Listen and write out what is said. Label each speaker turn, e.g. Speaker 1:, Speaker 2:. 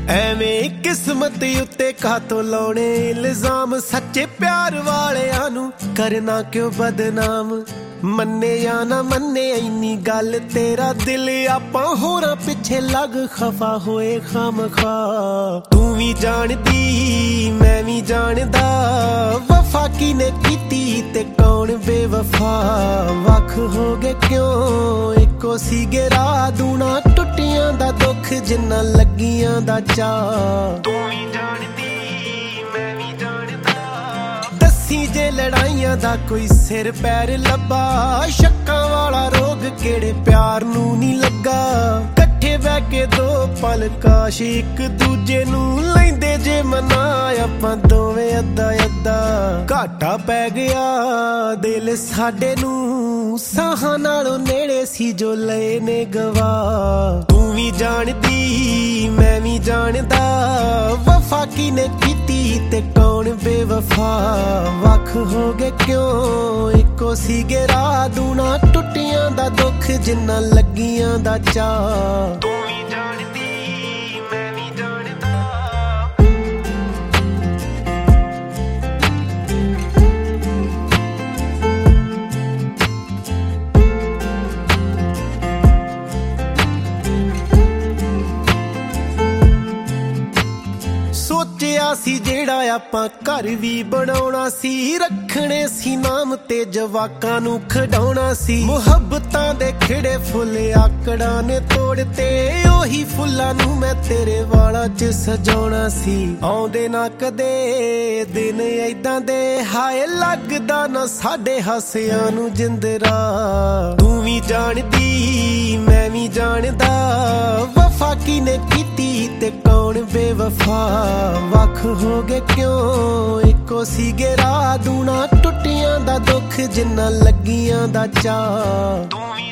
Speaker 1: ਐਵੇਂ ਕਿਸਮਤ ਉੱਤੇ ਕਾਤੋਂ ਲਾਉਣੇ ਇਲਜ਼ਾਮ, ਸੱਚੇ ਪਿਆਰ ਵਾਲਿਆਂ ਨੂੰ ਕਰਨਾ ਕਿਉਂ ਬਦਨਾਮ। ਮੰਨੇ ਜਾਂ ਨਾ ਮੰਨੇ ਇੰਨੀ ਗੱਲ ਤੇਰਾ ਦਿਲ, ਆਪਾਂ ਹੋਰਾਂ ਪਿੱਛੇ ਲੱਗ ਖਫਾ ਹੋਏ ਖਾਮਖਾ। ਤੂੰ ਵੀ ਜਾਣਦੀ ਮੈਂ ਵੀ ਜਾਣਦਾ, ਵਫਾ ਕਿਨੇ ਕੀਤੀ ਤੇ ਕੌਣ ਬੇਵਫਾ। ਵੱਖ ਹੋ ਗਏ ਕਿਉਂ ਇੱਕੋ ਸੀਗੇ ਰਾਹ, ਦੂਣਾ ਟੁੱਟਿਆਂ ਦਾ ਦੁੱਖ ਜਿੰਨਾ ਲੱਗੀਆਂ ਦਾ ਚਾਅ। ਤੂੰ ਵੀ ਜਾਣਦੀ ਮੈਂ ਵੀ ਜਾਣਦਾ, ਦੱਸੀ ਜੇ ਲੜਾਈਆਂ ਦਾ ਕੋਈ ਸਿਰ ਪੈਰ ਲੱਭਾ। ਸ਼ੱਕਾਂ ਵਾਲਾ ਰੋਗ ਕਿਹੜੇ ਪਿਆਰ ਨੂੰ ਨੀ ਲੱਗਾ। ਇਕੱਠੇ ਬਹਿ ਕੇ ਦੋ ਪਲ ਕਾਸ਼ ਇੱਕ ਦੂਜੇ ਨੂੰ ਲੈਂਦੇ ਜੇ ਮਨਾ, ਆਪਾਂ ਦੋਵੇਂ ਅੱਧਾ ਅੱਧਾ। ਘਾਟਾ ਪੈ ਗਿਆ ਦਿਲ ਸਾਡੇ ਨੂੰ, ਸਾਹਾਂ ਨਾਲੋਂ ਨੇੜੇ ਸੀ ਜੋ ਲਏ ਨੇ ਗਵਾ। ਤੂੰ ਵੀ ਜਾਣਦੀ ਮੈਂ ਵੀ ਜਾਣਦਾ, ਵਫਾ ਕਿਨੇ ਕੀਤੀ ਤੇ ਕੌਣ ਬੇਵਫਾ। ਵੱਖ ਹੋ ਗਏ ਕਿਉਂ ਇੱਕੋ ਸੀਗੇ ਰਾਹ, ਦੂਣਾ ਟੁੱਟਿਆਂ ਦਾ ਦੁੱਖ ਜਿੰਨਾ ਲੱਗੀਆਂ ਦਾ ਚਾਅ। ਤੂੰ ਵੀ ਜਾਣਦੀ ਮੈਂ ਵੀ ਜਾਣਦਾ। ਸੋਚਿਆ ਸੀ ਜਿਹੜਾ ਆਪਾਂ ਘਰ ਵੀ ਬਣਾਉਣਾ ਸੀ, ਰੱਖਣੇ ਸੀ ਨਾਮ ਤੇ ਜਵਾਕਾਂ ਨੂੰ ਖਿਡਾਉਣਾ ਸੀ। ਮੁਹੱਬਤਾਂ ਦੇ ਖਿੜੇ ਫੁੱਲ ਆਕੜਾਂ ਨੇ ਤੋੜਤੇ, ਉਹੀ ਫੁੱਲਾਂ ਨੂੰ ਮੈਂ ਤੇਰੇ ਵਾਲਾਂ 'ਚ ਸਜਾਉਣਾ ਸੀ। ਆਉਂਦੇ ਨਾ ਕਦੇ ਦਿਨ ਏਦਾਂ ਦੇ, ਹਾਏ ਲੱਗਦਾ ਨਾ ਸਾਡੇ ਹਾਸਿਆਂ ਨੂੰ ਜਿੰਦਰਾ। ਤੂੰ ਵੀ ਜਾਣਦੀ ਮੈਂ ਵੀ ਜਾਣਦਾ, ਵਫਾ ਕਿਨੇ ਕੀਤੀ ਤੇ ਕੌਣ ਬੇਵਫਾ। ਵੱਖ ਹੋ ਗਏ ਕਿਉਂ ਇੱਕੋ ਸੀਗੇ ਰਾਹ, ਦੂਣਾ ਟੁੱਟਿਆਂ ਦਾ ਦੁੱਖ ਜਿੰਨਾ ਲੱਗੀਆਂ ਦਾ ਚਾਅ।